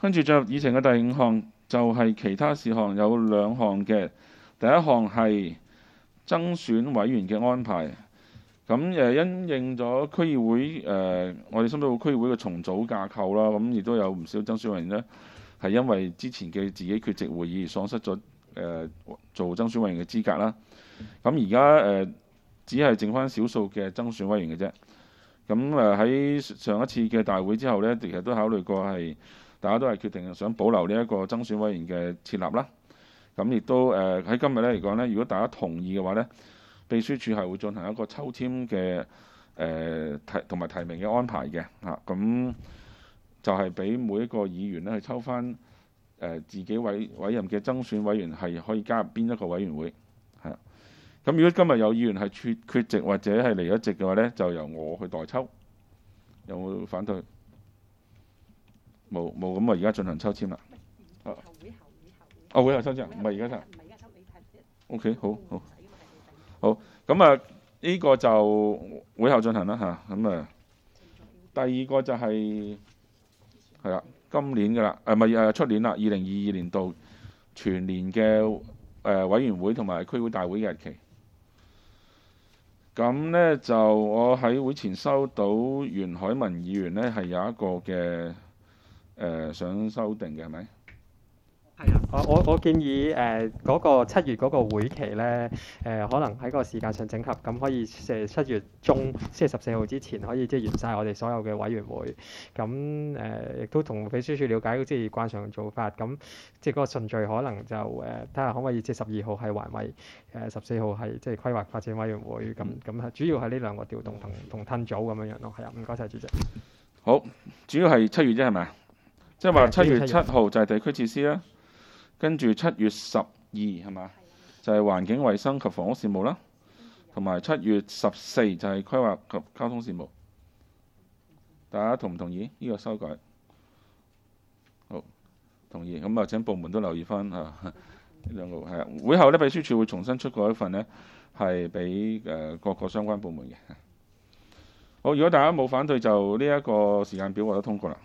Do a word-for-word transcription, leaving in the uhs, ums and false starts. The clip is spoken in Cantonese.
跟住進入議程嘅第五項就係其他事項，有兩項嘅。第一項係增選委員嘅安排。咁誒因應咗區議會誒、呃，我哋深水埗區議會嘅重組架構啦，咁亦都有唔少增選委員呢係因為之前嘅自己缺席會議而喪失咗誒、呃、做增選委員嘅資格啦。咁而家誒只係剩翻少數嘅增選委員嘅啫。咁誒喺上一次嘅大會之後呢，其實都考慮過係大家都係決定想保留呢一個增選委員嘅設立啦。咁亦都誒喺、呃、今日咧嚟講呢，如果大家同意嘅話呢，秘書處係會進行一個抽籤嘅誒提同埋提名嘅安排嘅嚇。咁就係俾每一個議員咧去抽翻誒、呃、自己委委任嘅增選委員係可以加入邊一個委員會係。咁如果今日有議員係缺缺席或者係離咗席嘅話呢，就由我去代抽。有冇反對？冇冇。咁我而家進行抽籤啦。啊，哦，會後抽籤，唔係而家抽。O K， 好好好。咁啊，呢個就會後進行啦嚇。咁啊，第二個就係係啦，今年嘅啦，誒唔係誒出年啦，二零二二年度全年嘅誒、呃、委員會同埋區會大會嘅日期。咁呢，就我喺會前收到袁海文議員呢係有一個嘅誒、呃、想修訂嘅係咪？ 係啊，我我我建議誒嗰、呃那個七月嗰個會期咧，誒、呃、可能喺個時間上整合，咁可以誒七月中即係十四號之前可以即係完晒我哋所有嘅委員會。咁誒亦都同秘書處了解即係慣常做法，咁即係嗰個順序可能就誒睇下可唔可以即係十二號係環委，誒十四號係即係規劃發展委員會。咁咁係主要係呢兩個調動同同吞組咁樣樣咯。係啊，唔該晒主席。 好，主要係七月啫係咪？即係話七月七號就係地區設施啦。跟住七月十二係嘛，就係、是、環境衛生及房屋事務啦，同埋七月十四就係規劃及交通事務。大家同唔同意呢個修改？好，同意。咁啊，請部門都留意翻嚇呢兩個係啊。會後呢，秘書處會重新出過一份呢，係俾誒各個相關部門嘅。好，如果大家冇反對，就呢一個時間表獲得通過啦。